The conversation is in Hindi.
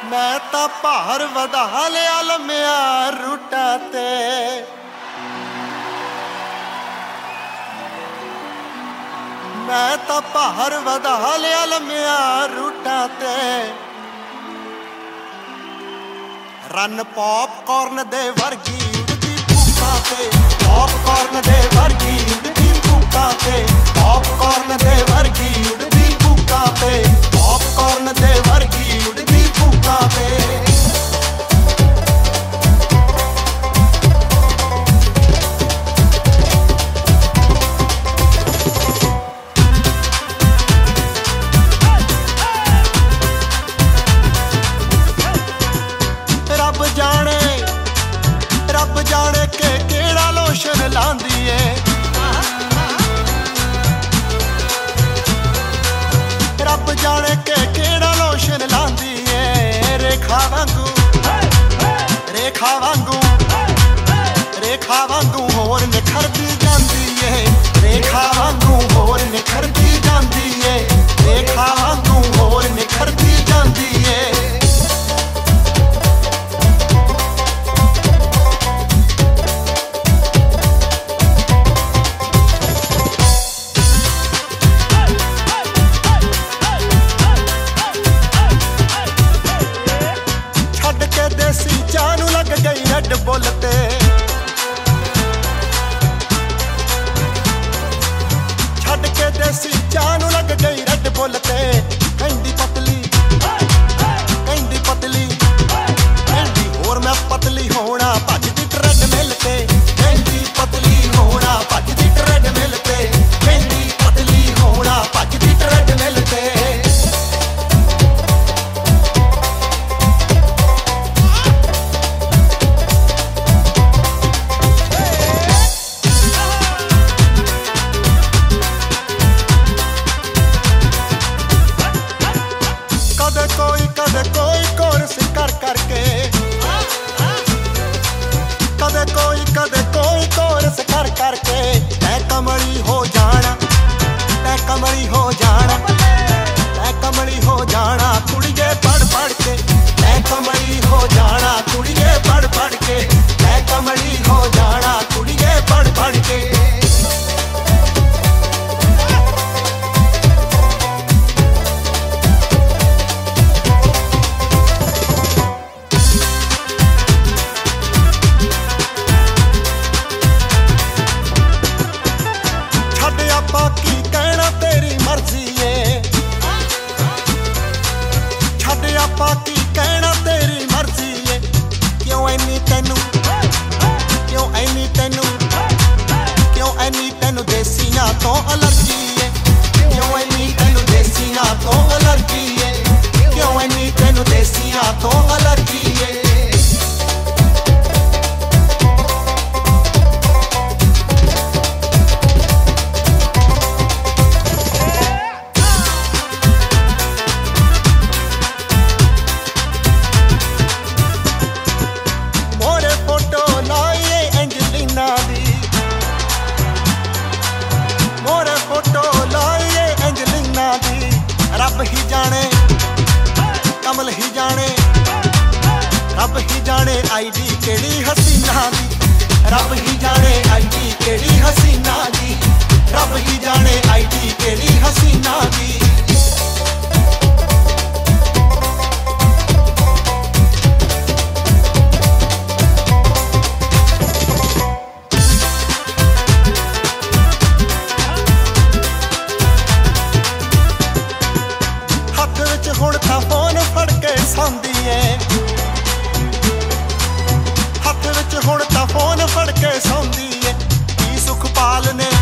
मैं ता भार वधा लिया लम्मिया रूटा ते मैं ता भार वधा लिया लम्मिया रूटा ते रन पॉपकॉर्न दे वर्गी उड़दी भूखा ते पॉपकॉर्न दे वर्गी उड़दी भूखा ते पॉपकॉर्न दे वर्गी उड़दी भूखा ते पॉपकॉर्न दे वर्गी उड़दी भूखा ते रब जाने के केड़ा लोशन लांदी है रब जाने के केड़ा लोशन लांदी है रेखा वांगू होर निखरदी जांदी है रेखा वांगू होर निखरदी जांदी है रेखा वांगू होर निखरदी जांदी है देसी चानू लग गई रेड बुल ते छड़ के देसी चानू लग गई रेड बुल ते कहंदी पतली कहंदी और मैं पतली होना भजदी ट्रेडमिल ते कहंदी पतली होना भजदी ट्रेडमिल ते कहंदी पतली होना भजदी ट्रेडमिल ते कदे कोई कोर्स कर करके कदे कोई कोर्स कर करके मैं कमली हो जाना मैं कमली हो जाना मैं कमली हो जाना कुड़िए पढ़ पढ़ के मैं कमली हो जाना कुड़िए पढ़ पढ़ के मैं कमली हो जाना कुड़िए पढ़ पढ़ के बाकी कहना तेरी मर्जी है छड़ बाकी कहना तेरी मर्जी है क्यों ऐनी तेनू देसियां तो एलर्जी है क्यों ऐनी तेनू देसियां तो एलर्जी है क्यों ऐनी तेनू देसियां तो एलर्जी है रब ही जाने कमल ही जाने रब ही जाने आईडी केड़ी हसीना दी रब ही जाने आईडी केड़ी हसीना दी रब ही जाने आईडी केड़ी हसीना दी हुण तां फोन फड़ के सौंदी है हथ विच हुण तां फोन फड़ के सौंदी है की सुखपाल ने